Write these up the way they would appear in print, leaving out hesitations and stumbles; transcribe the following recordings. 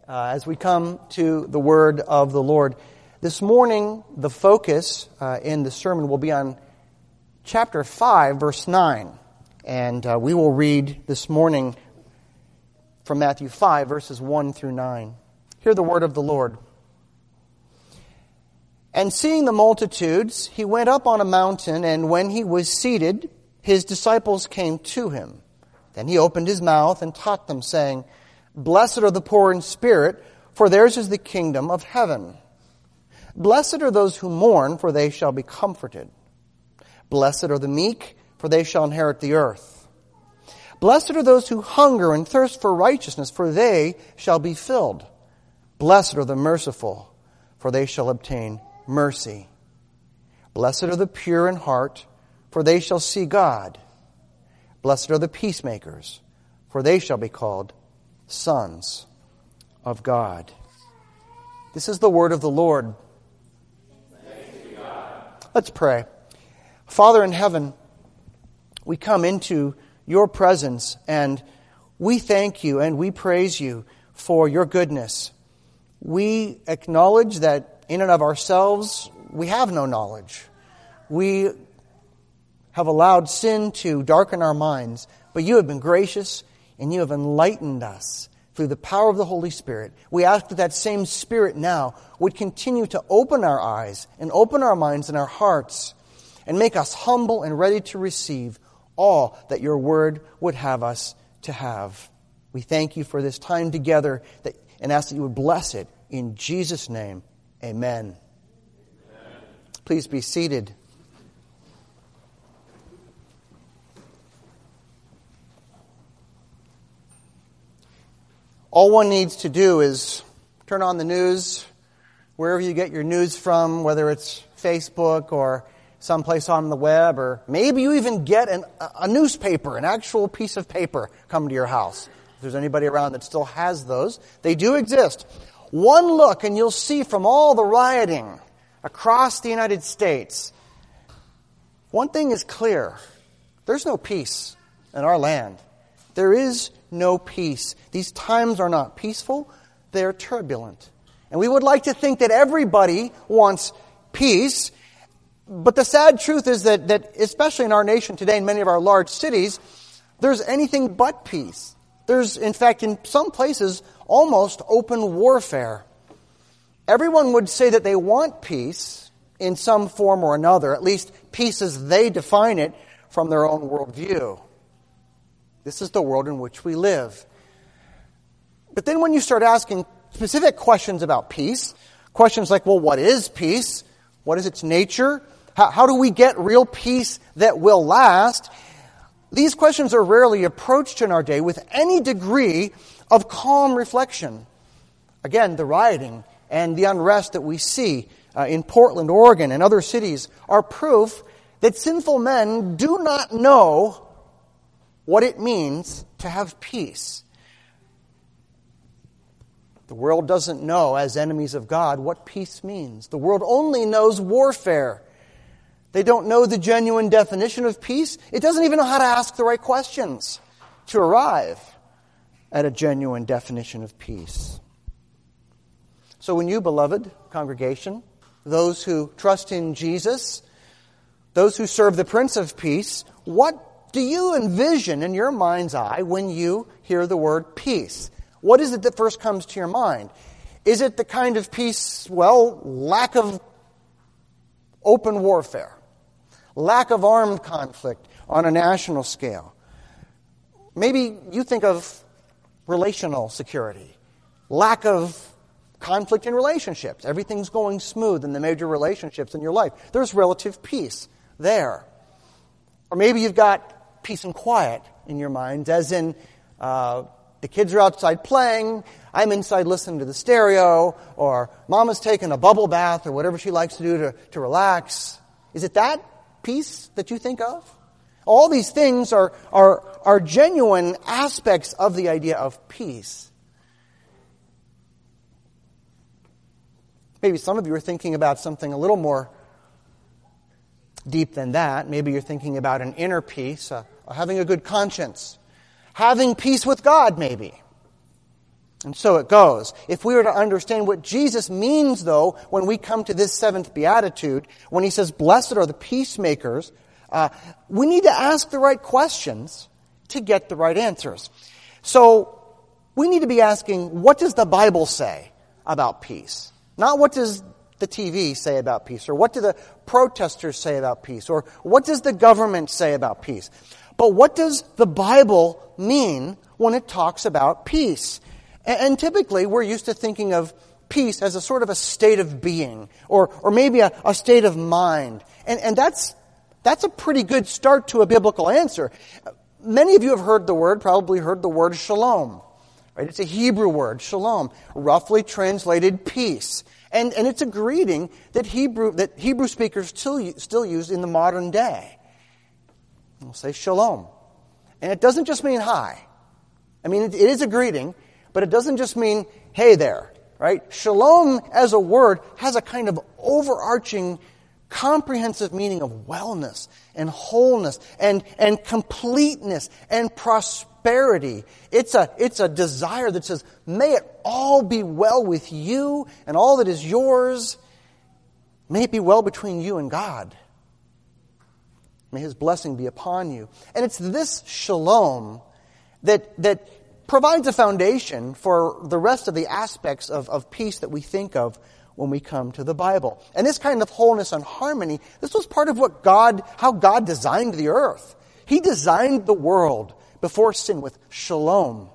as we come to the word of the Lord. This morning, the focus in the sermon will be on chapter 5, verse 9. And we will read this morning from Matthew 5, verses 1 through 9. Hear the word of the Lord. And seeing the multitudes, he went up on a mountain, and when he was seated, his disciples came to him. Then he opened his mouth and taught them, saying, Blessed are the poor in spirit, for theirs is the kingdom of heaven. Blessed are those who mourn, for they shall be comforted. Blessed are the meek, for they shall inherit the earth. Blessed are those who hunger and thirst for righteousness, for they shall be filled. Blessed are the merciful, for they shall obtain mercy. Blessed are the pure in heart, for they shall see God. Blessed are the peacemakers, for they shall be called sons of God. This is the word of the Lord. Thanks be God. Let's pray. Father in heaven, we come into your presence and we thank you and we praise you for your goodness. We acknowledge that in and of ourselves, we have no knowledge. We have allowed sin to darken our minds, but you have been gracious and you have enlightened us through the power of the Holy Spirit. We ask that that same Spirit now would continue to open our eyes and open our minds and our hearts and make us humble and ready to receive all that your word would have us to have. We thank you for this time together and ask that you would bless it in Jesus' name. Amen. Please be seated. All one needs to do is turn on the news, wherever you get your news from, whether it's Facebook or someplace on the web, or maybe you even get a newspaper, an actual piece of paper come to your house. If there's anybody around that still has those, they do exist. One look and you'll see from all the rioting across the United States, one thing is clear. There's no peace in our land. There is no peace. These times are not peaceful. They are turbulent. And we would like to think that everybody wants peace. But the sad truth is that especially in our nation today, in many of our large cities, there's anything but peace. There's, in fact, in some places, almost open warfare. Everyone would say that they want peace in some form or another, at least peace as they define it from their own worldview. This is the world in which we live. But then when you start asking specific questions about peace, questions like, well, what is peace? What is its nature? How do we get real peace that will last? These questions are rarely approached in our day with any degree of calm reflection. Again, the rioting and the unrest that we see in Portland, Oregon, and other cities are proof that sinful men do not know what it means to have peace. The world doesn't know, as enemies of God, what peace means. The world only knows warfare. They don't know the genuine definition of peace. It doesn't even know how to ask the right questions to arrive at a genuine definition of peace. So when you, beloved congregation, those who trust in Jesus, those who serve the Prince of Peace, what do you envision in your mind's eye when you hear the word peace? What is it that first comes to your mind? Is it the kind of peace, lack of open warfare, lack of armed conflict on a national scale? Maybe you think of relational security, lack of conflict in relationships. Everything's going smooth in the major relationships in your life. There's relative peace there. Or maybe you've got peace and quiet in your mind, as in the kids are outside playing, I'm inside listening to the stereo, or Mama's taking a bubble bath, or whatever she likes to do to relax. Is it that peace that you think of? All these things are genuine aspects of the idea of peace. Maybe some of you are thinking about something a little more deep than that. Maybe you're thinking about an inner peace, having a good conscience, having peace with God maybe. And so it goes. If we were to understand what Jesus means, though, when we come to this seventh beatitude, when he says, blessed are the peacemakers, we need to ask the right questions to get the right answers. So we need to be asking, what does the Bible say about peace? Not what does the TV say about peace, or what do the protesters say about peace, or what does the government say about peace? But what does the Bible mean when it talks about peace? And typically, we're used to thinking of peace as a sort of a state of being, or maybe a state of mind. And that's a pretty good start to a biblical answer. Many of you have probably heard the word shalom. Right? It's a Hebrew word, shalom, roughly translated peace. And it's a greeting that Hebrew speakers still use in the modern day. We'll say shalom. And it doesn't just mean hi. I mean, it is a greeting, but it doesn't just mean, hey there, right? Shalom as a word has a kind of overarching, comprehensive meaning of wellness and wholeness and completeness and prosperity. It's a desire that says, may it all be well with you and all that is yours. May it be well between you and God. May His blessing be upon you. And it's this shalom that provides a foundation for the rest of the aspects of peace that we think of when we come to the Bible. And this kind of wholeness and harmony, this was part of how God designed the earth. He designed the world before sin with shalom.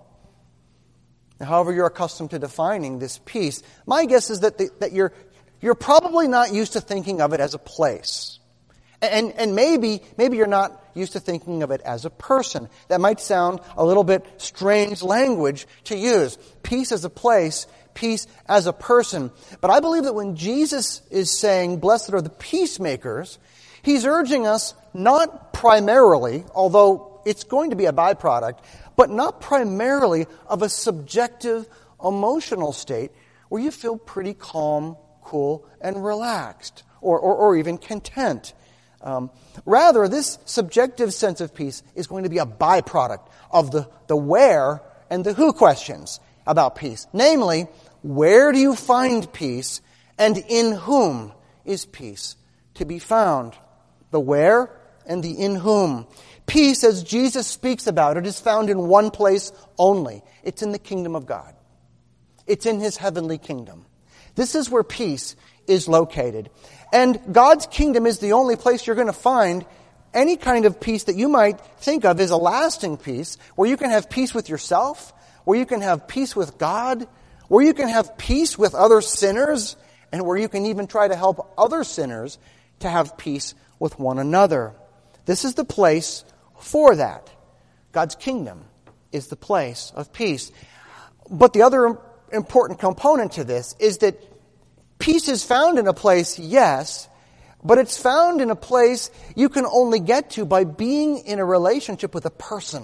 Now, however you're accustomed to defining this peace, my guess is that you're probably not used to thinking of it as a place. And maybe you're not used to thinking of it as a person. That might sound a little bit strange language to use. Peace as a place, peace as a person. But I believe that when Jesus is saying, blessed are the peacemakers, He's urging us not primarily, although it's going to be a byproduct, but not primarily of a subjective emotional state where you feel pretty calm, cool, and relaxed, or even content. Rather, this subjective sense of peace is going to be a byproduct of the where and the who questions about peace. Namely, where do you find peace, and in whom is peace to be found? The where and the in whom. Peace, as Jesus speaks about it, is found in one place only. It's in the kingdom of God. It's in His heavenly kingdom. This is where peace is located. And God's kingdom is the only place you're going to find any kind of peace that you might think of as a lasting peace, where you can have peace with yourself, where you can have peace with God, where you can have peace with other sinners, and where you can even try to help other sinners to have peace with one another. This is the place for that. God's kingdom is the place of peace. But the other important component to this is that peace is found in a place, yes, but it's found in a place you can only get to by being in a relationship with a person,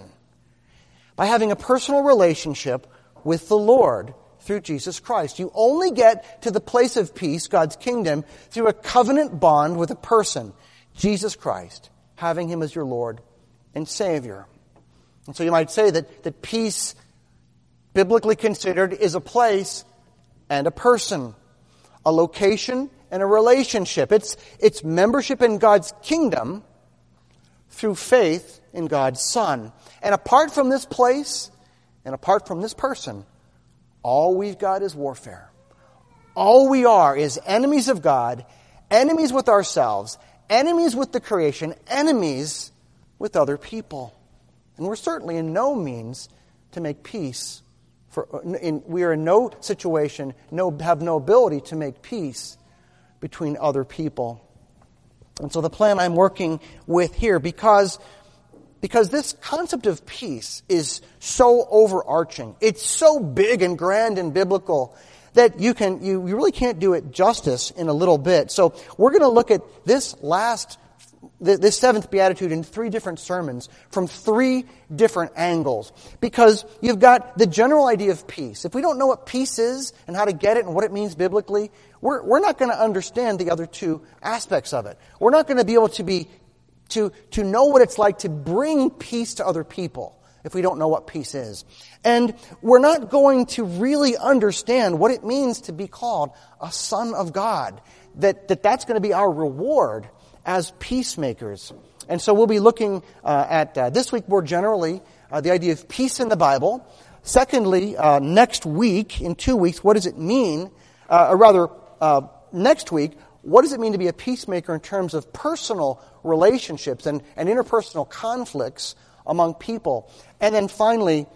by having a personal relationship with the Lord through Jesus Christ. You only get to the place of peace, God's kingdom, through a covenant bond with a person, Jesus Christ, having Him as your Lord and Savior. And so you might say that peace, biblically considered, is a place and a person, a location and a relationship. It's membership in God's kingdom through faith in God's Son. And apart from this place and apart from this person, all we've got is warfare. All we are is enemies of God, enemies with ourselves, enemies with the creation, enemies with other people. And we're certainly in no means to make peace. We are in no situation, have no ability to make peace between other people. And so the plan I'm working with here, because this concept of peace is so overarching, it's so big and grand and biblical, that you really can't do it justice in a little bit. So we're going to look at this seventh beatitude in 3 different sermons from 3 different angles. Because you've got the general idea of peace. If we don't know what peace is and how to get it and what it means biblically, we're not going to understand the other 2 aspects of it. We're not going to be able to know what it's like to bring peace to other people if we don't know what peace is. And we're not going to really understand what it means to be called a son of God. That's going to be our reward as peacemakers. And so we'll be looking at this week more generally the idea of peace in the Bible. Secondly, next week, in 2 weeks, what does it mean? Next week, what does it mean to be a peacemaker in terms of personal relationships and interpersonal conflicts among people? And then finally,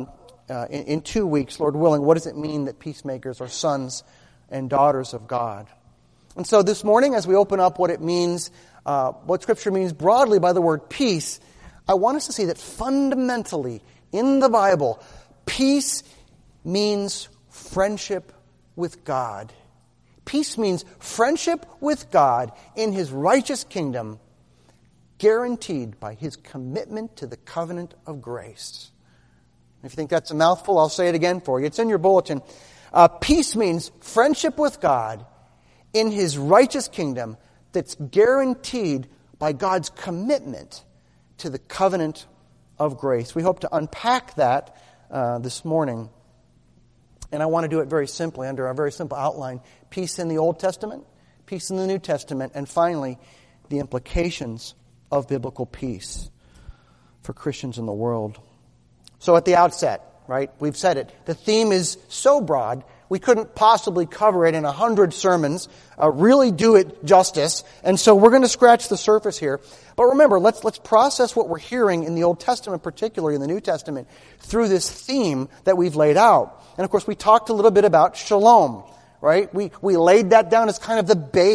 in 2 weeks, Lord willing, what does it mean that peacemakers are sons and daughters of God? And so this morning, as we open up what it means, what Scripture means broadly by the word peace, I want us to see that fundamentally in the Bible, peace means friendship with God. Peace means friendship with God in His righteous kingdom, guaranteed by His commitment to the covenant of grace. If you think that's a mouthful, I'll say it again for you. It's in your bulletin. Peace means friendship with God in His righteous kingdom that's guaranteed by God's commitment to the covenant of grace. We hope to unpack that this morning. And I want to do it very simply, under a very simple outline. Peace in the Old Testament, peace in the New Testament, and finally, the implications of biblical peace for Christians in the world. So at the outset, right, we've said it, the theme is so broad, we couldn't possibly cover it in 100 sermons, really do it justice. And so we're going to scratch the surface here. But remember, let's process what we're hearing in the Old Testament, particularly in the New Testament, through this theme that we've laid out. And of course, we talked a little bit about shalom, right? We laid that down as kind of the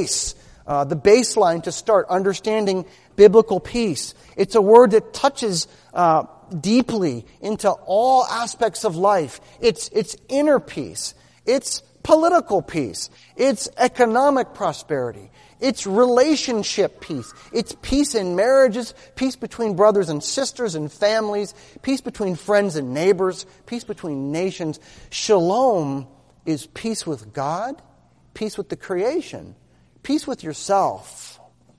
baseline to start understanding biblical peace. It's a word that touches deeply into all aspects of life. It's inner peace. It's political peace. It's economic prosperity. It's relationship peace. It's peace in marriages, peace between brothers and sisters and families, peace between friends and neighbors, peace between nations. Shalom is peace with God, peace with the creation, peace with yourself.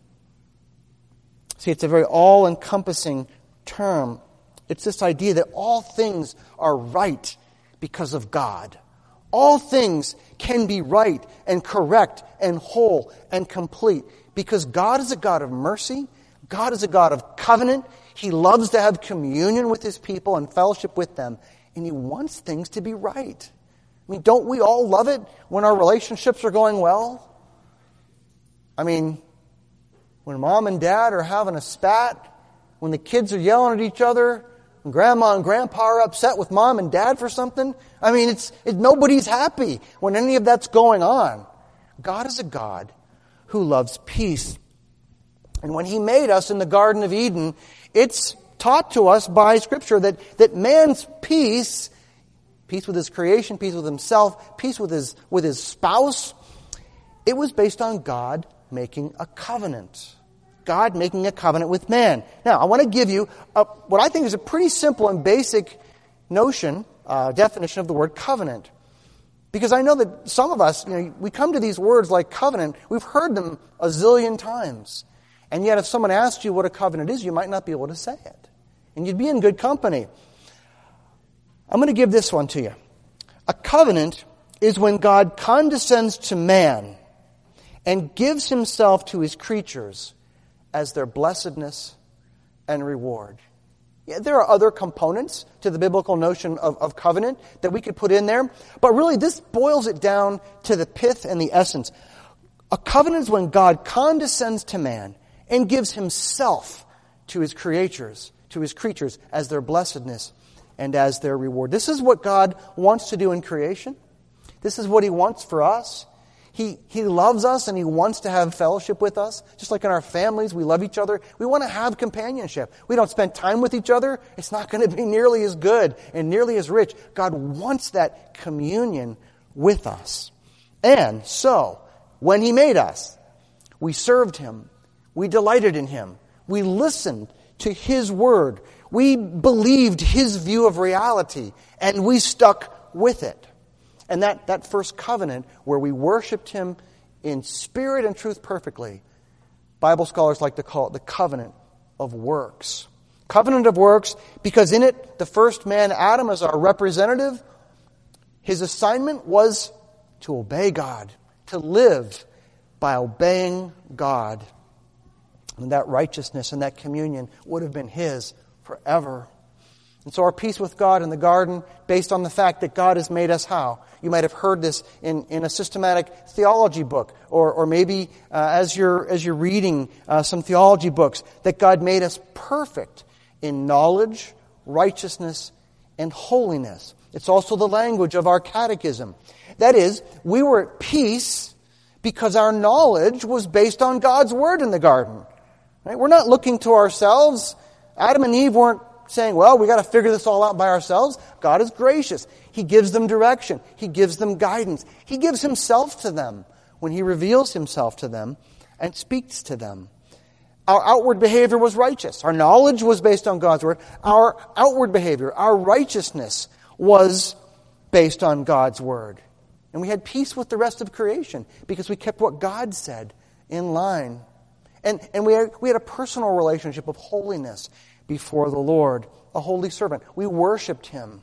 See, it's a very all-encompassing term. It's this idea that all things are right because of God. All things can be right and correct and whole and complete because God is a God of mercy. God is a God of covenant. He loves to have communion with His people and fellowship with them. And He wants things to be right. I mean, don't we all love it when our relationships are going well? I mean, when mom and dad are having a spat, when the kids are yelling at each other, when grandma and grandpa are upset with mom and dad for something. I mean, nobody's happy when any of that's going on. God is a God who loves peace. And when He made us in the Garden of Eden, it's taught to us by Scripture that man's peace with his creation, peace with himself, peace with his spouse, it was based on God making a covenant. God making a covenant with man. Now, I want to give you what I think is a pretty simple and basic notion, definition of the word covenant. Because I know that some of us, we come to these words like covenant, we've heard them a zillion times. And yet if someone asked you what a covenant is, you might not be able to say it. And you'd be in good company. I'm going to give this one to you. A covenant is when God condescends to man and gives Himself to His creatures as their blessedness and reward. Yeah, there are other components to the biblical notion of covenant that we could put in there, but really this boils it down to the pith and the essence. A covenant is when God condescends to man and gives Himself to His creatures as their blessedness and as their reward. This is what God wants to do in creation. This is what He wants for us. He loves us and He wants to have fellowship with us. Just like in our families, we love each other. We want to have companionship. We don't spend time with each other. It's not going to be nearly as good and nearly as rich. God wants that communion with us. And so, when He made us, we served Him. We delighted in Him. We listened to His word. We believed His view of reality. And we stuck with it. And that first covenant where we worshiped Him in spirit and truth perfectly, Bible scholars like to call it the covenant of works. Covenant of works, because in it, the first man, Adam, as our representative, his assignment was to obey God, to live by obeying God. And that righteousness and that communion would have been his forever. And so our peace with God in the garden, based on the fact that God has made us how? You might have heard this in a systematic theology book, or maybe as you're reading some theology books, that God made us perfect in knowledge, righteousness, and holiness. It's also the language of our catechism. That is, we were at peace because our knowledge was based on God's Word in the garden. Right? We're not looking to ourselves. Adam and Eve weren't saying, well, we got to figure this all out by ourselves. God is gracious. He gives them direction. He gives them guidance. He gives Himself to them when He reveals Himself to them and speaks to them. Our outward behavior was righteous. Our knowledge was based on God's Word. Our outward behavior, our righteousness was based on God's Word. And we had peace with the rest of creation because we kept what God said in line. And we had a personal relationship of holiness before the Lord, a holy servant. We worshiped Him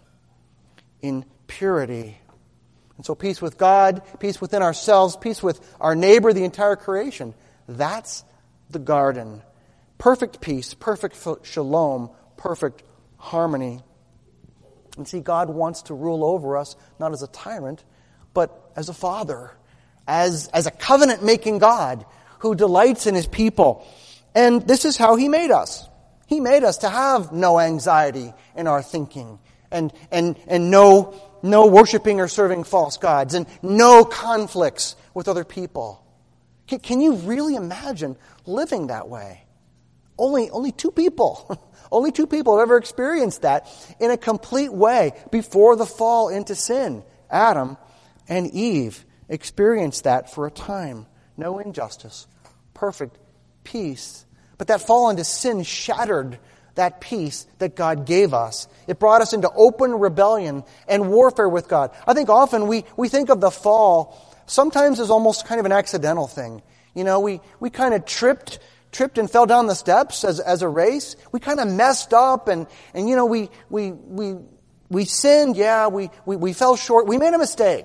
in purity. And so peace with God, peace within ourselves, peace with our neighbor, the entire creation. That's the garden. Perfect peace, perfect shalom, perfect harmony. And see, God wants to rule over us, not as a tyrant, but as a father, as a covenant-making God who delights in His people. And this is how He made us. He made us to have no anxiety in our thinking and no worshiping or serving false gods and no conflicts with other people. Can you really imagine living that way? Only two people. Only two people have ever experienced that in a complete way before the fall into sin. Adam and Eve experienced that for a time. No injustice. Perfect peace. But that fall into sin shattered that peace that God gave us. It brought us into open rebellion and warfare with God. I think often we think of the fall sometimes as almost kind of an accidental thing. You know, we kind of tripped and fell down the steps as a race. We kind of messed up and you know, we sinned, yeah, we fell short, we made a mistake.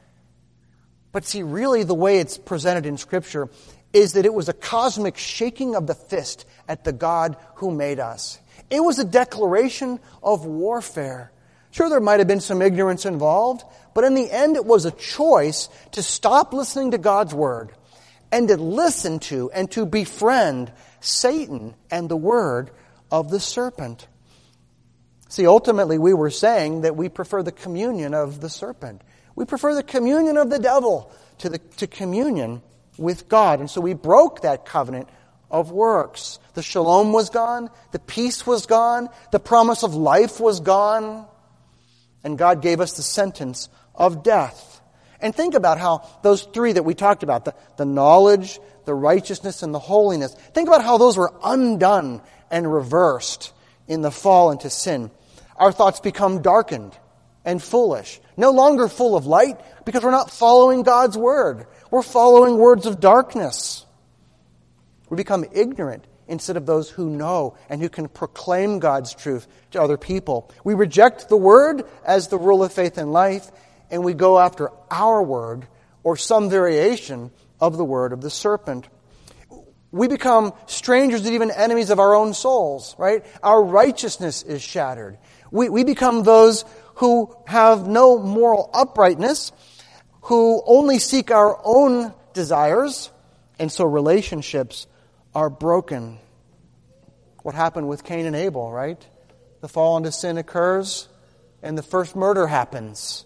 But see, really the way it's presented in Scripture is that it was a cosmic shaking of the fist at the God who made us. It was a declaration of warfare. Sure, there might have been some ignorance involved, but in the end it was a choice to stop listening to God's Word and to listen to and to befriend Satan and the word of the serpent. See, ultimately we were saying that we prefer the communion of the serpent. We prefer the communion of the devil to communion with God. And so we broke that covenant of works. The shalom was gone. The peace was gone. The promise of life was gone. And God gave us the sentence of death. And think about how those three that we talked about, the knowledge, the righteousness, and the holiness, think about how those were undone and reversed in the fall into sin. Our thoughts become darkened and foolish. No longer full of light because we're not following God's Word. We're following words of darkness. We become ignorant instead of those who know and who can proclaim God's truth to other people. We reject the Word as the rule of faith and life, and we go after our word or some variation of the word of the serpent. We become strangers and even enemies of our own souls, right? Our righteousness is shattered. We become those who have no moral uprightness, who only seek our own desires, and so relationships are broken. What happened with Cain and Abel, right? The fall into sin occurs, and the first murder happens.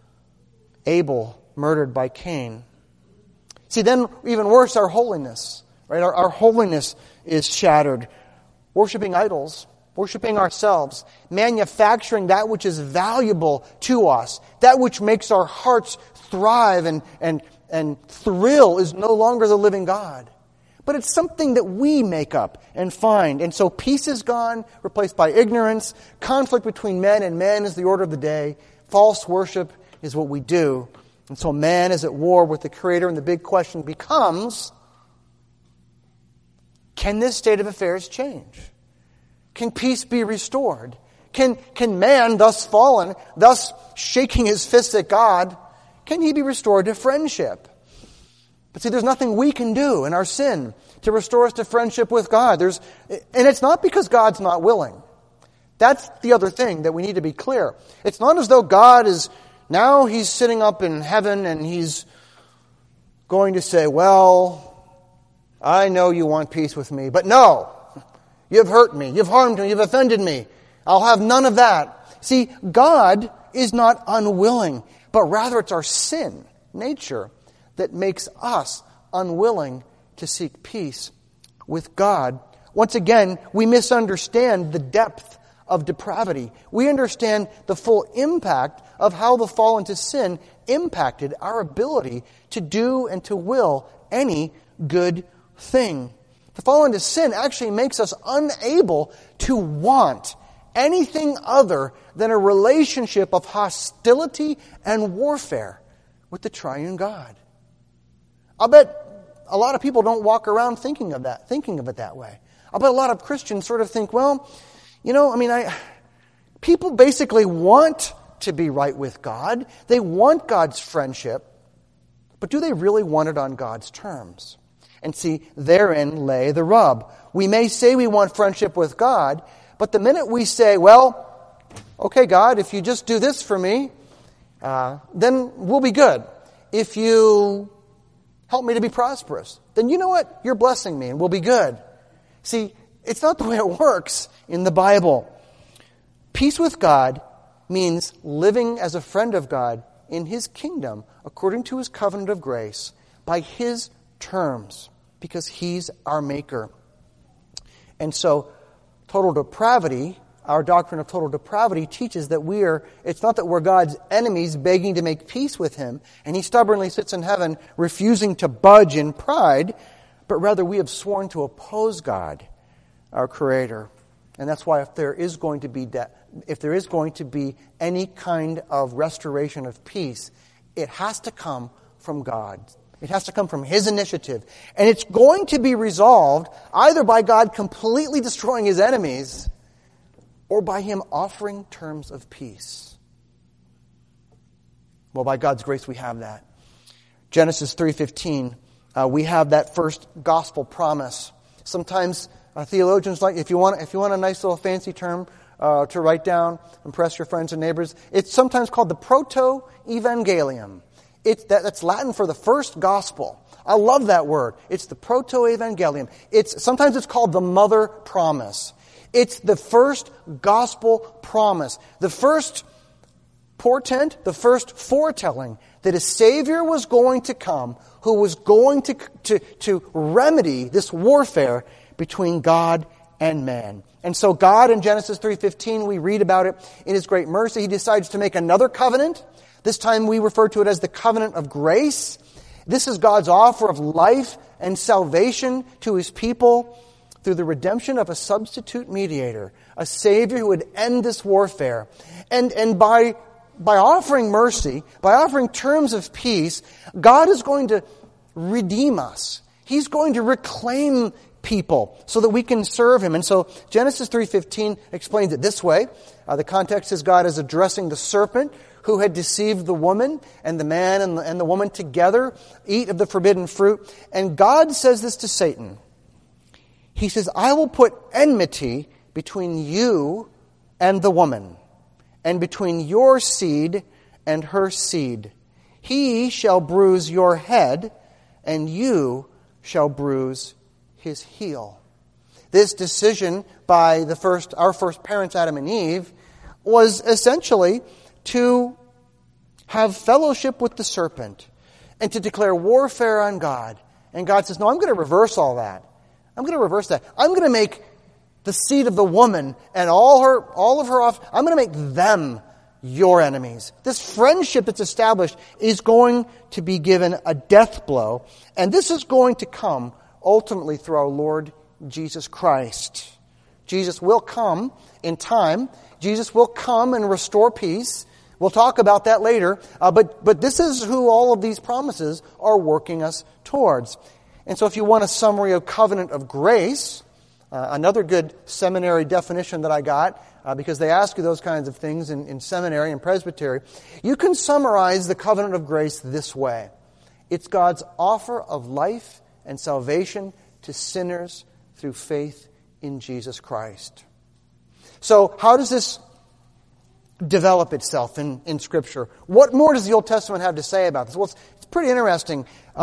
Abel murdered by Cain. See, then even worse, our holiness, right? Our holiness is shattered. Worshiping idols, worshiping ourselves, manufacturing that which is valuable to us, that which makes our hearts thrive and thrill is no longer the living God. But it's something that we make up and find. And so peace is gone, replaced by ignorance. Conflict between men and men is the order of the day. False worship is what we do. And so man is at war with the Creator, and the big question becomes, can this state of affairs change? can peace be restored? Can man, thus fallen, thus shaking his fist at God, can he be restored to friendship? But see, there's nothing we can do in our sin to restore us to friendship with God. And it's not because God's not willing. That's the other thing that we need to be clear. It's not as though God is, now he's sitting up in heaven and he's going to say, well, I know you want peace with me, but no, you've hurt me, you've harmed me, you've offended me. I'll have none of that. See, God is not unwilling, but rather it's our sin nature that makes us unwilling to seek peace with God. Once again, we misunderstand the depth of depravity. We understand the full impact of how the fall into sin impacted our ability to do and to will any good thing. The fall into sin actually makes us unable to want anything other than a relationship of hostility and warfare with the triune God. I'll bet a lot of people don't walk around thinking of it that way. I'll bet a lot of Christians sort of think, well, people basically want to be right with God. They want God's friendship. But do they really want it on God's terms? And see, therein lay the rub. We may say we want friendship with God, but the minute we say, well, okay, God, if you just do this for me, then we'll be good. If you help me to be prosperous, then you know what? You're blessing me and we'll be good. See, it's not the way it works in the Bible. Peace with God means living as a friend of God in His kingdom according to His covenant of grace by His terms, because He's our maker. And so, total depravity, our doctrine of total depravity teaches that it's not that we're God's enemies begging to make peace with Him, and He stubbornly sits in heaven refusing to budge in pride, but rather we have sworn to oppose God, our Creator. And that's why if there is going to be any kind of restoration of peace, it has to come from God. It has to come from His initiative. And it's going to be resolved either by God completely destroying His enemies or by Him offering terms of peace. Well, by God's grace we have that. Genesis 3:15, we have that first gospel promise. Sometimes theologians like, if you want a nice little fancy term to write down, impress your friends and neighbors, it's sometimes called the proto-evangelium. That's Latin for the first gospel. I love that word. It's the proto-evangelium. Sometimes it's called the mother promise. It's the first gospel promise. The first portent, the first foretelling that a Savior was going to come who was going to remedy this warfare between God and man. And so God in Genesis 3:15, we read about it in His great mercy. He decides to make another covenant. This time we refer to it as the covenant of grace. This is God's offer of life and salvation to His people through the redemption of a substitute mediator, a Savior who would end this warfare. And by offering mercy, by offering terms of peace, God is going to redeem us. He's going to reclaim people so that we can serve Him. And so Genesis 3:15 explains it this way. The context is God is addressing the serpent who had deceived the woman, and the man and the woman together eat of the forbidden fruit. And God says this to Satan. He says, I will put enmity between you and the woman, and between your seed and her seed. He shall bruise your head, and you shall bruise his heel. This decision by our first parents, Adam and Eve, was essentially to have fellowship with the serpent and to declare warfare on God. And God says, no, I'm going to reverse all that. I'm going to reverse that. I'm going to make the seed of the woman and all of her off. I'm going to make them your enemies. This friendship that's established is going to be given a death blow. And this is going to come ultimately through our Lord Jesus Christ. Jesus will come in time. Jesus will come and restore peace. We'll talk about that later. But this is who all of these promises are working us towards. And so if you want a summary of covenant of grace, Another good seminary definition that I got, because they ask you those kinds of things in seminary and presbytery, you can summarize the covenant of grace this way. It's God's offer of life and salvation to sinners through faith in Jesus Christ. So how does this develop itself in Scripture? What more does the Old Testament have to say about this? Well, it's pretty interesting.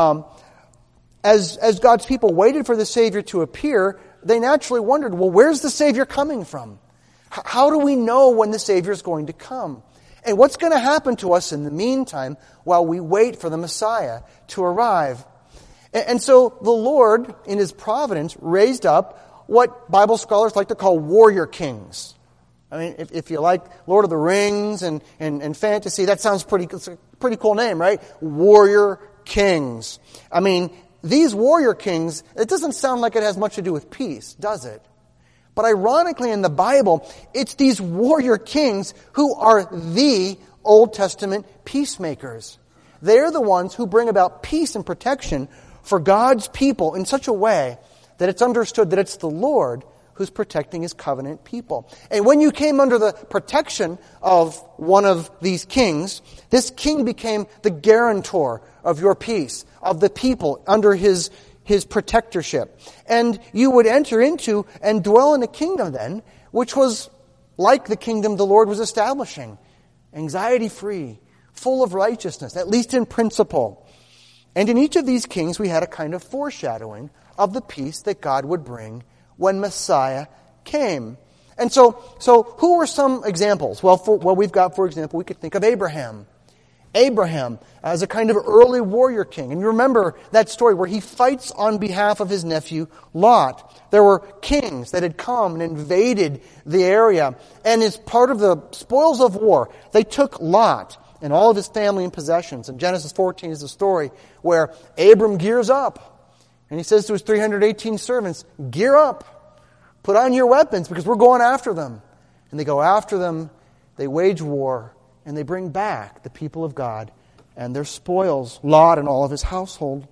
As God's people waited for the Savior to appear, they naturally wondered, well, where's the Savior coming from? How do we know when the Savior is going to come? And what's going to happen to us in the meantime while we wait for the Messiah to arrive? And so the Lord, in His providence, raised up what Bible scholars like to call warrior kings. I mean, if you like Lord of the Rings and fantasy, that sounds it's a pretty cool name, right? Warrior kings. I mean, these warrior kings, it doesn't sound like it has much to do with peace, does it? But ironically in the Bible, it's these warrior kings who are the Old Testament peacemakers. They're the ones who bring about peace and protection for God's people in such a way that it's understood that it's the Lord who's protecting His covenant people. And when you came under the protection of one of these kings, this king became the guarantor of your peace, of the people under his protectorship. And you would enter into and dwell in a kingdom then, which was like the kingdom the Lord was establishing. Anxiety-free, full of righteousness, at least in principle. And in each of these kings we had a kind of foreshadowing of the peace that God would bring when Messiah came. And so who were some examples? Well, we've got, for example, we could think of Abraham. Abraham as a kind of early warrior king. And you remember that story where he fights on behalf of his nephew Lot. There were kings that had come and invaded the area. And as part of the spoils of war, they took Lot and all of his family and possessions. And Genesis 14 is the story where Abram gears up. And he says to his 318 servants, gear up, put on your weapons because we're going after them. And they go after them, they wage war, and they bring back the people of God and their spoils, Lot and all of his household.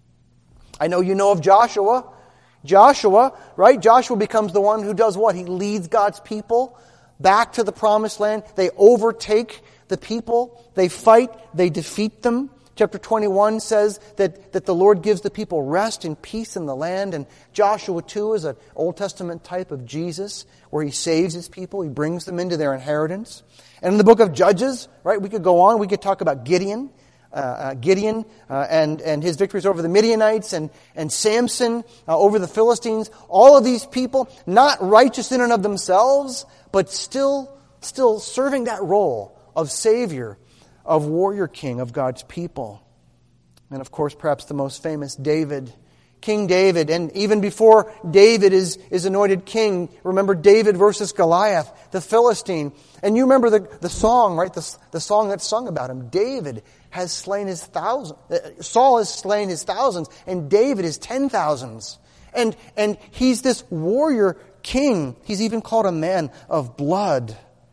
I know you know of Joshua. Joshua, right? Joshua becomes the one who does what? He leads God's people back to the promised land. They overtake the people. They fight. They defeat them. Chapter 21 says that the Lord gives the people rest and peace in the land. And Joshua 2 is an Old Testament type of Jesus, where He saves His people. He brings them into their inheritance. And in the book of Judges, right, we could go on. We could talk about Gideon. And his victories over the Midianites and Samson over the Philistines. All of these people, not righteous in and of themselves, but still serving that role of Savior, of warrior king of God's people. And of course, perhaps the most famous, David. King David. And even before David is anointed king, remember David versus Goliath, the Philistine. And you remember the song, right? The song that's sung about him. David has slain his thousands. Saul has slain his thousands, and David his 10,000s. And he's this warrior king. He's even called a man of blood.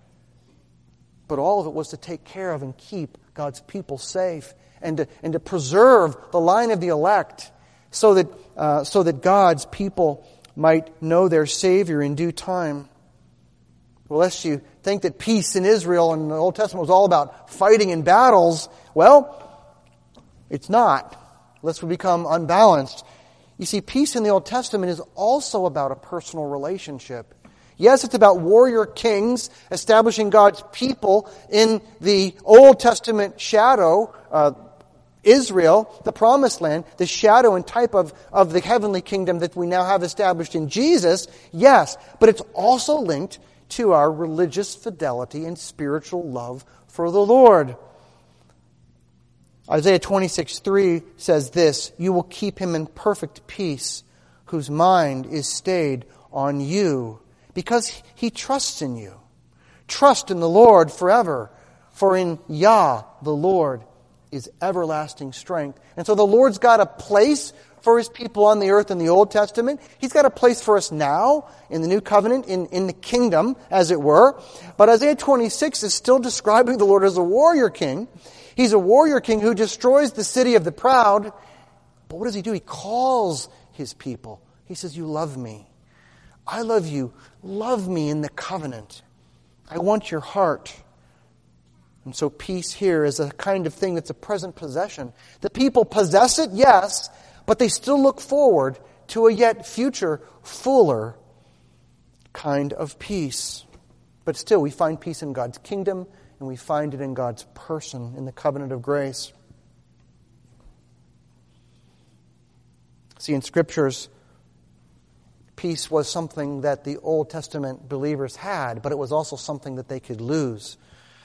But all of it was to take care of and keep God's people safe and to preserve the line of the elect so that God's people might know their Savior in due time. Well, lest you think that peace in Israel and the Old Testament was all about fighting in battles, well, it's not, lest we become unbalanced. You see, peace in the Old Testament is also about a personal relationship. Yes, it's about warrior kings establishing God's people in the Old Testament shadow, Israel, the promised land, the shadow and type of the heavenly kingdom that we now have established in Jesus. Yes, but it's also linked to our religious fidelity and spiritual love for the Lord. Isaiah 26:3 says this, "You will keep him in perfect peace, whose mind is stayed on you, because he trusts in you. Trust in the Lord forever, for in Yah, the Lord, is everlasting strength." And so the Lord's got a place for His people on the earth in the Old Testament. He's got a place for us now in the New Covenant, in the kingdom, as it were. But Isaiah 26 is still describing the Lord as a warrior king. He's a warrior king who destroys the city of the proud. But what does He do? He calls His people. He says, "You love me. I love you. Love me in the covenant. I want your heart. And so peace here is a kind of thing that's a present possession. The people possess it, yes, but they still look forward to a yet future, fuller kind of peace. But still, we find peace in God's kingdom, and we find it in God's person, in the covenant of grace. See, in Scriptures, peace was something that the Old Testament believers had, but it was also something that they could lose.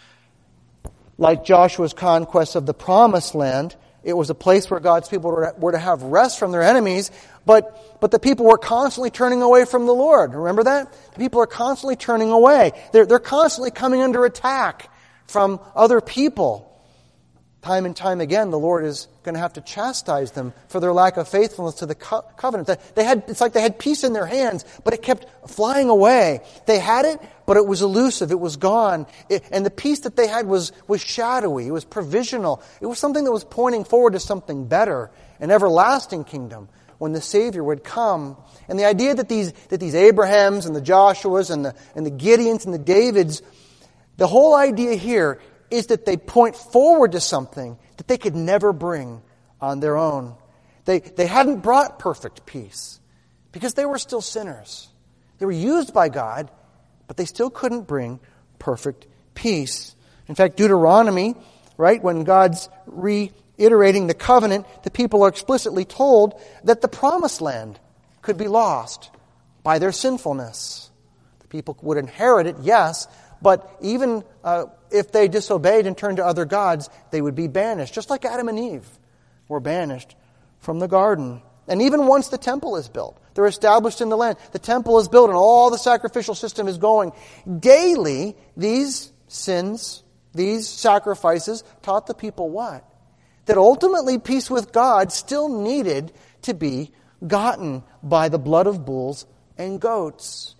Like Joshua's conquest of the Promised Land, it was a place where God's people were to have rest from their enemies, but the people were constantly turning away from the Lord. Remember that? The people are constantly turning away. They're constantly coming under attack from other people. Time and time again, the Lord is going to have to chastise them for their lack of faithfulness to the covenant. It's like they had peace in their hands, but it kept flying away. They had it, but it was elusive. It was gone. And the peace that they had was shadowy. It was provisional. It was something that was pointing forward to something better, an everlasting kingdom, when the Savior would come. And the idea that these Abrahams and the Joshuas and the Gideons and the Davids, the whole idea here is that they point forward to something that they could never bring on their own. They hadn't brought perfect peace because they were still sinners. They were used by God, but they still couldn't bring perfect peace. In fact, Deuteronomy, right, when God's reiterating the covenant, the people are explicitly told that the promised land could be lost by their sinfulness. The people would inherit it, yes, but even if they disobeyed and turned to other gods, they would be banished, just like Adam and Eve were banished from the garden. And even once the temple is built, they're established in the land. The temple is built and all the sacrificial system is going. Daily, these sins, these sacrifices taught the people what? That ultimately peace with God still needed to be gotten by the blood of bulls and goats.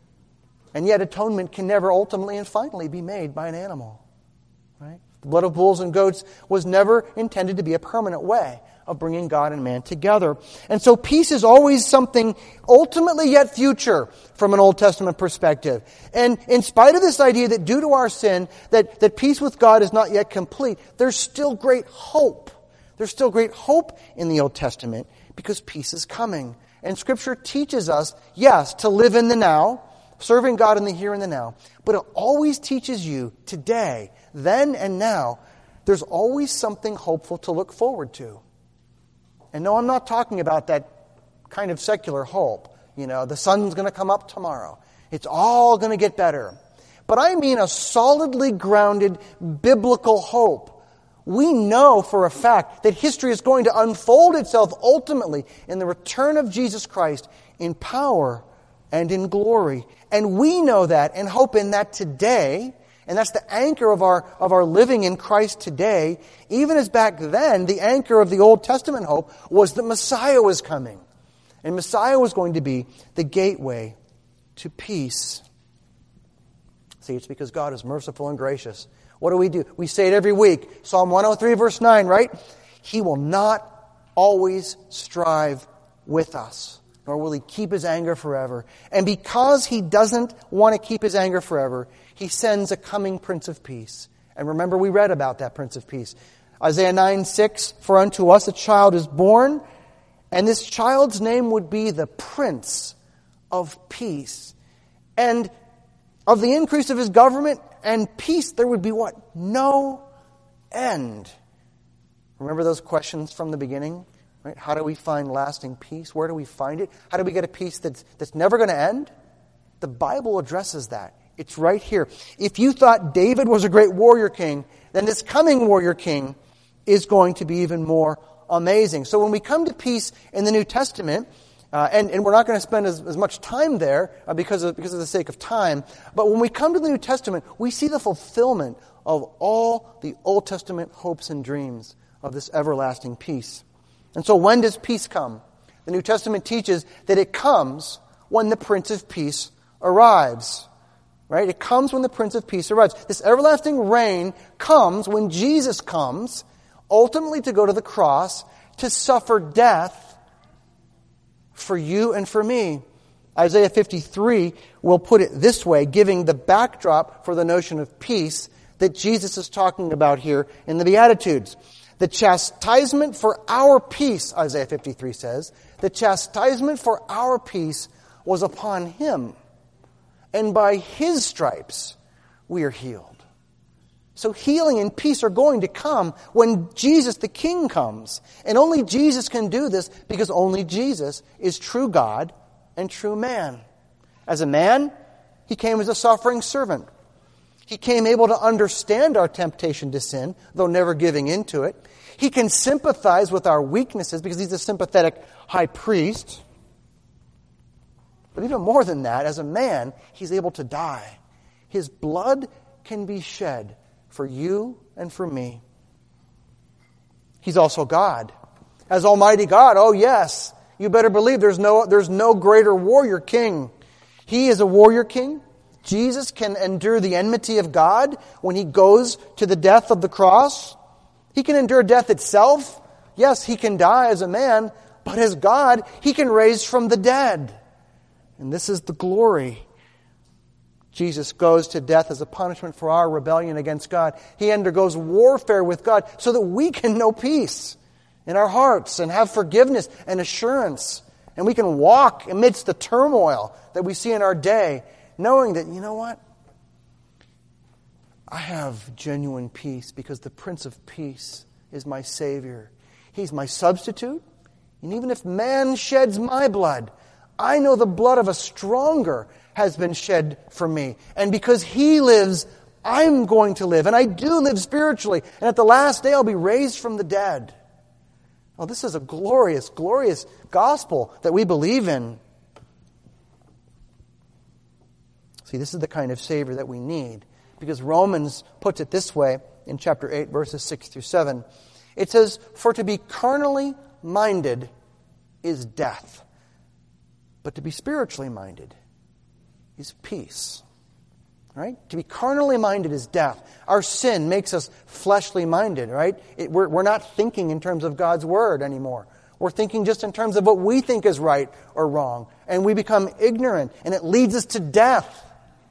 And yet atonement can never ultimately and finally be made by an animal. Right? The blood of bulls and goats was never intended to be a permanent way of bringing God and man together. And so peace is always something ultimately yet future from an Old Testament perspective. And in spite of this idea that due to our sin, that peace with God is not yet complete, there's still great hope. There's still great hope in the Old Testament because peace is coming. And Scripture teaches us, yes, to live in the now, serving God in the here and the now. But it always teaches you today, then and now, there's always something hopeful to look forward to. And no, I'm not talking about that kind of secular hope. You know, the sun's going to come up tomorrow. It's all going to get better. But I mean a solidly grounded biblical hope. We know for a fact that history is going to unfold itself ultimately in the return of Jesus Christ in power and in glory. And we know that and hope in that today. And that's the anchor of our living in Christ today. Even as back then, the anchor of the Old Testament hope was that Messiah was coming. And Messiah was going to be the gateway to peace. See, it's because God is merciful and gracious. What do? We say it every week. Psalm 103 verse 9, right? He will not always strive with us, nor will He keep His anger forever. And because He doesn't want to keep His anger forever, He sends a coming Prince of Peace. And remember, we read about that Prince of Peace. Isaiah 9:6, for unto us a child is born, and this child's name would be the Prince of Peace. And of the increase of His government and peace, there would be what? No end. Remember those questions from the beginning? Right? How do we find lasting peace? Where do we find it? How do we get a peace that's never going to end? The Bible addresses that. It's right here. If you thought David was a great warrior king, then this coming warrior king is going to be even more amazing. So when we come to peace in the New Testament, and we're not going to spend as much time there because of the sake of time, but when we come to the New Testament, we see the fulfillment of all the Old Testament hopes and dreams of this everlasting peace. And so when does peace come? The New Testament teaches that it comes when the Prince of Peace arrives. Right? It comes when the Prince of Peace arrives. This everlasting reign comes when Jesus comes, ultimately to go to the cross, to suffer death for you and for me. Isaiah 53 will put it this way, giving the backdrop for the notion of peace that Jesus is talking about here in the Beatitudes. The chastisement for our peace, Isaiah 53 says, the chastisement for our peace was upon him, and by his stripes we are healed. So healing and peace are going to come when Jesus the King comes. And only Jesus can do this because only Jesus is true God and true man. As a man, he came as a suffering servant. He came able to understand our temptation to sin, though never giving into it. He can sympathize with our weaknesses because he's a sympathetic high priest. But even more than that, as a man, he's able to die. His blood can be shed for you and for me. He's also God. As Almighty God, oh yes, you better believe there's no greater warrior king. He is a warrior king. Jesus can endure the enmity of God when he goes to the death of the cross. He can endure death itself. Yes, he can die as a man, but as God, he can raise from the dead. And this is the glory. Jesus goes to death as a punishment for our rebellion against God. He undergoes warfare with God so that we can know peace in our hearts and have forgiveness and assurance. And we can walk amidst the turmoil that we see in our day, knowing that, you know what? I have genuine peace because the Prince of Peace is my Savior. He's my substitute. And even if man sheds my blood, I know the blood of a stronger has been shed for me. And because he lives, I'm going to live. And I do live spiritually. And at the last day, I'll be raised from the dead. Oh, this is a glorious, glorious gospel that we believe in. See, this is the kind of Savior that we need. Because Romans puts it this way in chapter 8, verses 6 through 7. It says, "For to be carnally minded is death, but to be spiritually minded is peace." Right? To be carnally minded is death. Our sin makes us fleshly minded, right? We're not thinking in terms of God's Word anymore. We're thinking just in terms of what we think is right or wrong. And we become ignorant, and it leads us to death.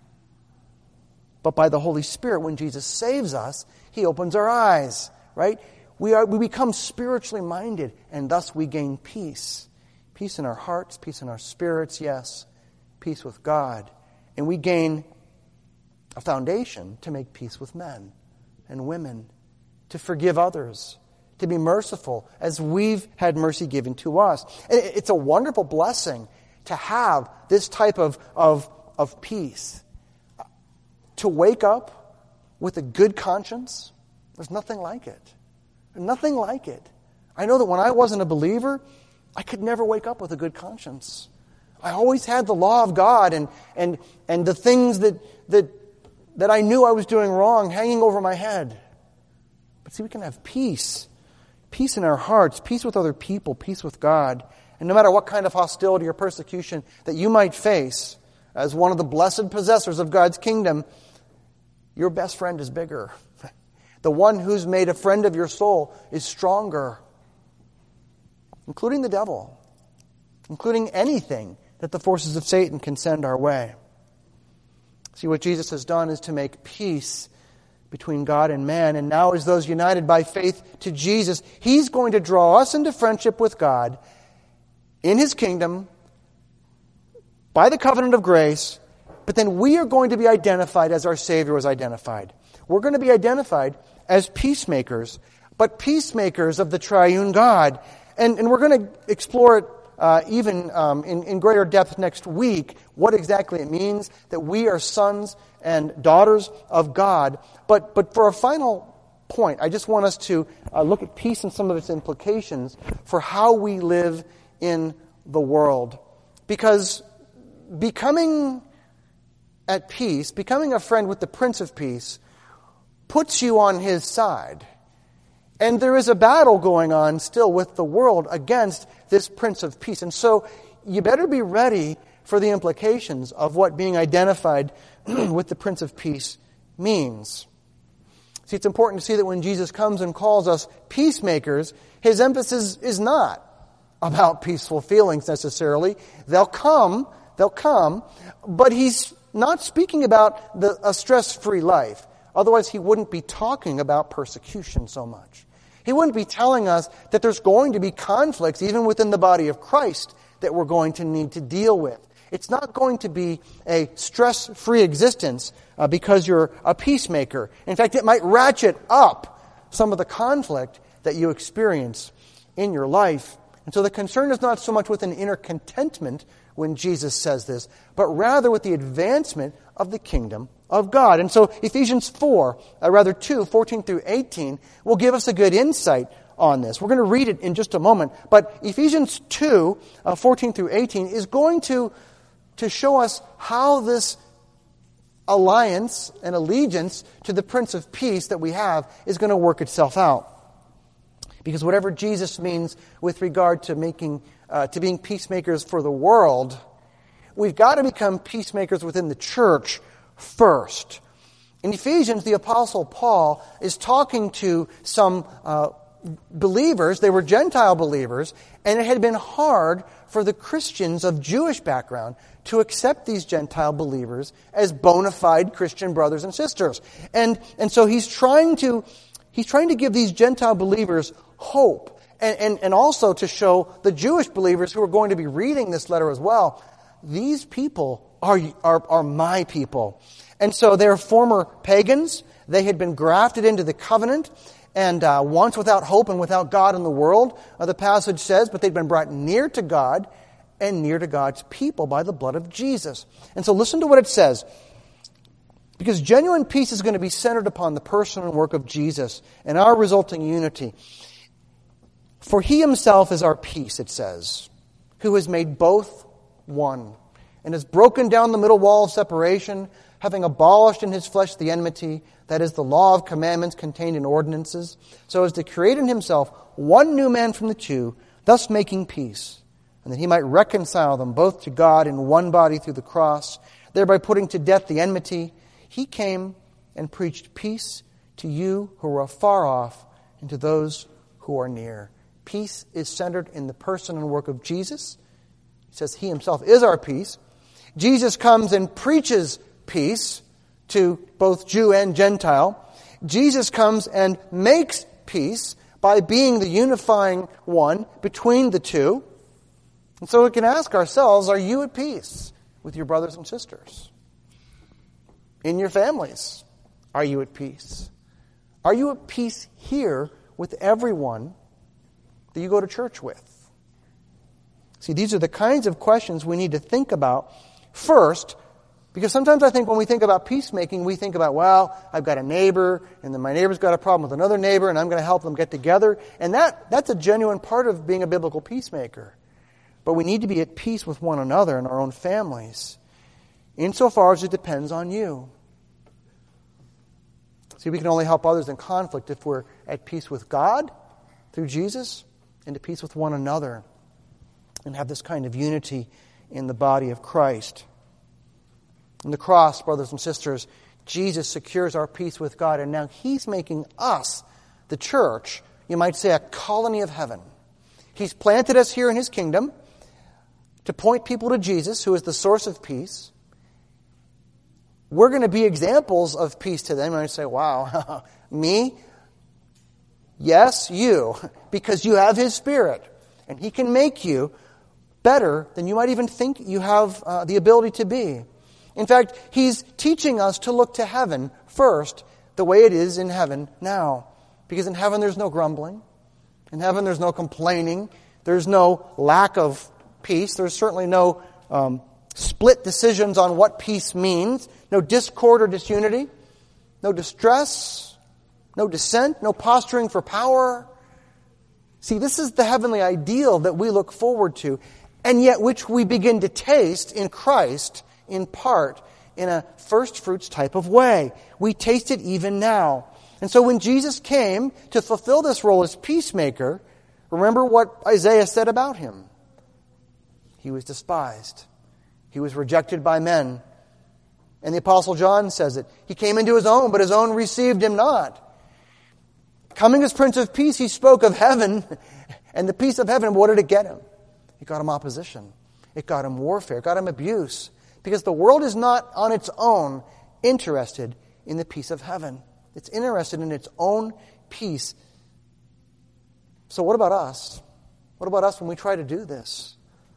But by the Holy Spirit, when Jesus saves us, He opens our eyes, right? We become spiritually minded, and thus we gain peace. Peace in our hearts, peace in our spirits, yes. Peace with God. And we gain a foundation to make peace with men and women, to forgive others, to be merciful as we've had mercy given to us. And it's a wonderful blessing to have this type of peace. To wake up with a good conscience, there's nothing like it. Nothing like it. I know that when I wasn't a believer, I could never wake up with a good conscience. I always had the law of God and the things that I knew I was doing wrong hanging over my head. But see, we can have peace. Peace in our hearts, peace with other people, peace with God. And no matter what kind of hostility or persecution that you might face, as one of the blessed possessors of God's kingdom, your best friend is bigger. The one who's made a friend of your soul is stronger, including the devil, including anything that the forces of Satan can send our way. See, what Jesus has done is to make peace between God and man. And now, as those united by faith to Jesus, He's going to draw us into friendship with God in His kingdom by the covenant of grace. But then we are going to be identified as our Savior was identified. We're going to be identified as peacemakers, but peacemakers of the triune God. And we're going to explore it even in greater depth next week, what exactly it means that we are sons and daughters of God. But for a final point, I just want us to look at peace and some of its implications for how we live in the world. Because becoming at peace, becoming a friend with the Prince of Peace, puts you on His side. And there is a battle going on still with the world against this Prince of Peace. And so you better be ready for the implications of what being identified with the Prince of Peace means. See, it's important to see that when Jesus comes and calls us peacemakers, His emphasis is not about peaceful feelings necessarily. They'll come they'll come, but he's not speaking about a stress-free life. Otherwise, he wouldn't be talking about persecution so much. He wouldn't be telling us that there's going to be conflicts, even within the body of Christ, that we're going to need to deal with. It's not going to be a stress-free existence because you're a peacemaker. In fact, it might ratchet up some of the conflict that you experience in your life. And so the concern is not so much with an inner contentment when Jesus says this, but rather with the advancement of the kingdom of God. And so Ephesians 2, 14 through 18, will give us a good insight on this. We're going to read it in just a moment. But Ephesians 2, 14 through 18 is going to show us how this alliance and allegiance to the Prince of Peace that we have is going to work itself out. Because whatever Jesus means with regard to being peacemakers for the world, we've got to become peacemakers within the church first. In Ephesians, the Apostle Paul is talking to some believers. They were Gentile believers, and it had been hard for the Christians of Jewish background to accept these Gentile believers as bona fide Christian brothers and sisters. And so he's trying to give these Gentile believers hope, and also to show the Jewish believers who are going to be reading this letter as well, these people are my people. And so they're former pagans. They had been grafted into the covenant, and once without hope and without God in the world, the passage says, but they'd been brought near to God and near to God's people by the blood of Jesus. And so listen to what it says. Because genuine peace is going to be centered upon the person and work of Jesus and our resulting unity. For He Himself is our peace, it says, who has made both one, and has broken down the middle wall of separation, having abolished in His flesh the enmity, that is, the law of commandments contained in ordinances, so as to create in Himself one new man from the two, thus making peace, and that He might reconcile them both to God in one body through the cross, thereby putting to death the enmity. He came and preached peace to you who are afar off and to those who are near. Peace is centered in the person and work of Jesus. He says He Himself is our peace. Jesus comes and preaches peace to both Jew and Gentile. Jesus comes and makes peace by being the unifying one between the two. And so we can ask ourselves, are you at peace with your brothers and sisters? In your families, are you at peace? Are you at peace here with everyone that you go to church with? See, these are the kinds of questions we need to think about first, because sometimes I think when we think about peacemaking, we think about, well, I've got a neighbor, and then my neighbor's got a problem with another neighbor, and I'm going to help them get together. And that's a genuine part of being a biblical peacemaker. But we need to be at peace with one another in our own families, insofar as it depends on you. See, we can only help others in conflict if we're at peace with God through Jesus and at peace with one another and have this kind of unity in the body of Christ. In the cross, brothers and sisters, Jesus secures our peace with God, and now He's making us, the church, you might say, a colony of heaven. He's planted us here in His kingdom to point people to Jesus, who is the source of peace. We're going to be examples of peace to them. And I say, wow, me? Yes, you. Because you have His Spirit. And He can make you better than you might even think you have the ability to be. In fact, He's teaching us to look to heaven first, the way it is in heaven now. Because in heaven there's no grumbling. In heaven there's no complaining. There's no lack of peace. There's certainly no split decisions on what peace means. No discord or disunity. No distress. No dissent. No posturing for power. See, this is the heavenly ideal that we look forward to, and yet which we begin to taste in Christ in part in a first fruits type of way. We taste it even now. And so when Jesus came to fulfill this role as peacemaker, remember what Isaiah said about Him. He was despised. He was rejected by men. And the Apostle John says it. He came into His own, but His own received Him not. Coming as Prince of Peace, He spoke of heaven and the peace of heaven. What did it get Him? It got Him opposition. It got him warfare. It got him abuse. Because the world is not on its own interested in the peace of heaven. It's interested in its own peace. So what about us? What about us when we try to do this?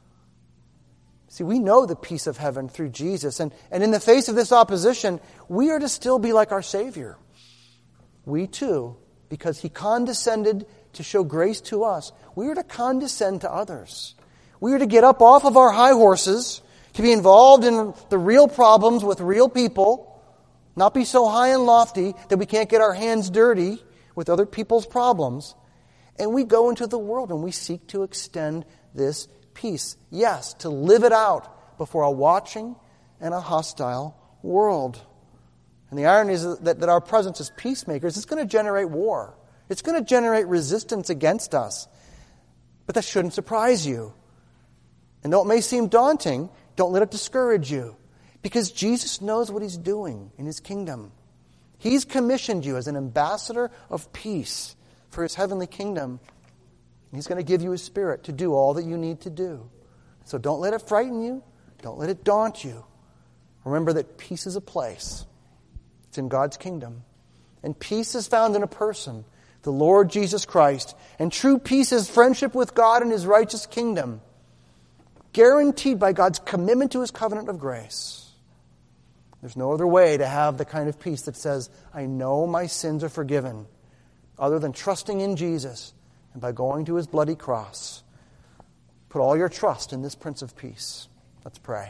See, we know the peace of heaven through Jesus. And in the face of this opposition, we are to still be like our Savior. We too, because He condescended to show grace to us, we are to condescend to others. We are to get up off of our high horses, to be involved in the real problems with real people, not be so high and lofty that we can't get our hands dirty with other people's problems. And we go into the world and we seek to extend this peace. Yes, to live it out before a watching and a hostile world. And the irony is that our presence as peacemakers is going to generate war. It's going to generate resistance against us. But that shouldn't surprise you. And though it may seem daunting, don't let it discourage you. Because Jesus knows what He's doing in His kingdom. He's commissioned you as an ambassador of peace for His heavenly kingdom. He's going to give you His Spirit to do all that you need to do. So don't let it frighten you. Don't let it daunt you. Remember that peace is a place. It's in God's kingdom. And peace is found in a person, the Lord Jesus Christ. And true peace is friendship with God and His righteous kingdom, guaranteed by God's commitment to His covenant of grace. There's no other way to have the kind of peace that says, I know my sins are forgiven, other than trusting in Jesus and by going to His bloody cross. Put all your trust in this Prince of Peace. Let's pray.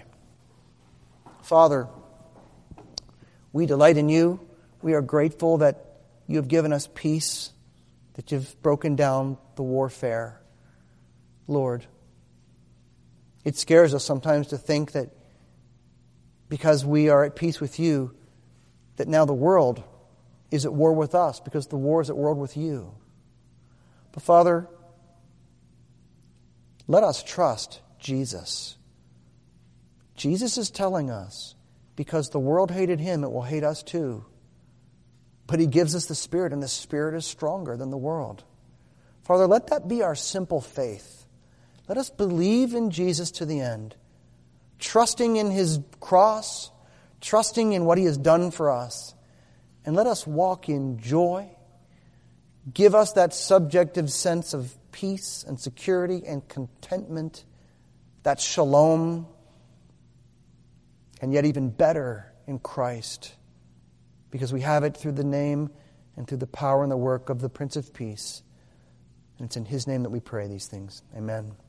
Father, we delight in You. We are grateful that You have given us peace, that You've broken down the warfare. Lord, it scares us sometimes to think that because we are at peace with You, that now the world is at war with us, because the war is at war with You. But Father, let us trust Jesus. Jesus is telling us, because the world hated Him, it will hate us too. But He gives us the Spirit, and the Spirit is stronger than the world. Father, let that be our simple faith. Let us believe in Jesus to the end, trusting in His cross, trusting in what He has done for us. And let us walk in joy. Give us that subjective sense of peace and security and contentment, that shalom, and yet even better in Christ, because we have it through the name and through the power and the work of the Prince of Peace. And it's in His name that we pray these things. Amen.